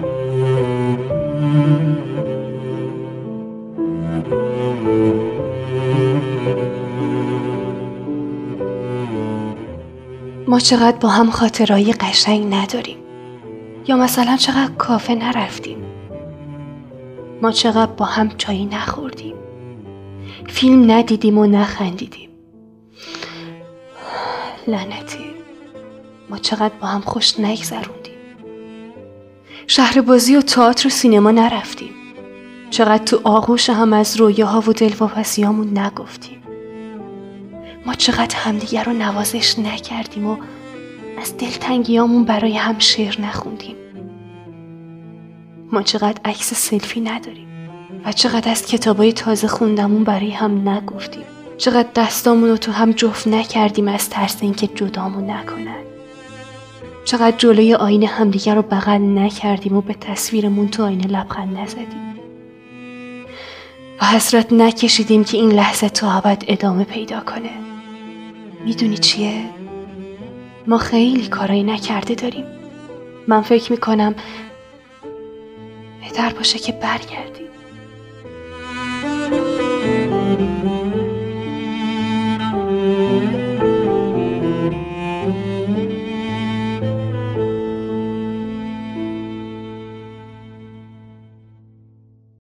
ما چقدر با هم خاطرهای قشنگ نداریم، یا مثلا چقدر کافه نرفتیم. ما چقدر با هم چایی نخوردیم، فیلم ندیدیم و نخندیدیم. لعنتی، ما چقدر با هم خوش نگذروندیم. شهر بازی و تئاتر و سینما نرفتیم. چقدر تو آغوش هم از رویاها و دلواپسیامون نگفتیم. ما چقدر همدیگر رو نوازش نکردیم و از دلتنگیامون برای هم شعر نخوندیم. ما چقدر عکس سلفی نداریم و چقدر از کتابای تازه خوندمون برای هم نگفتیم. چقدر دستامون رو تو هم جفت نکردیم از ترس اینکه جدامون نکنن. چقدر جلوی آینه همدیگر رو بغل نکردیم و به تصویرمون تو آینه لبخند نزدیم و حسرت نکشیدیم که این لحظه تا ابد ادامه پیدا کنه. میدونی چیه؟ ما خیلی کارایی نکرده داریم. من فکر میکنم بهتر باشه که برگردیم.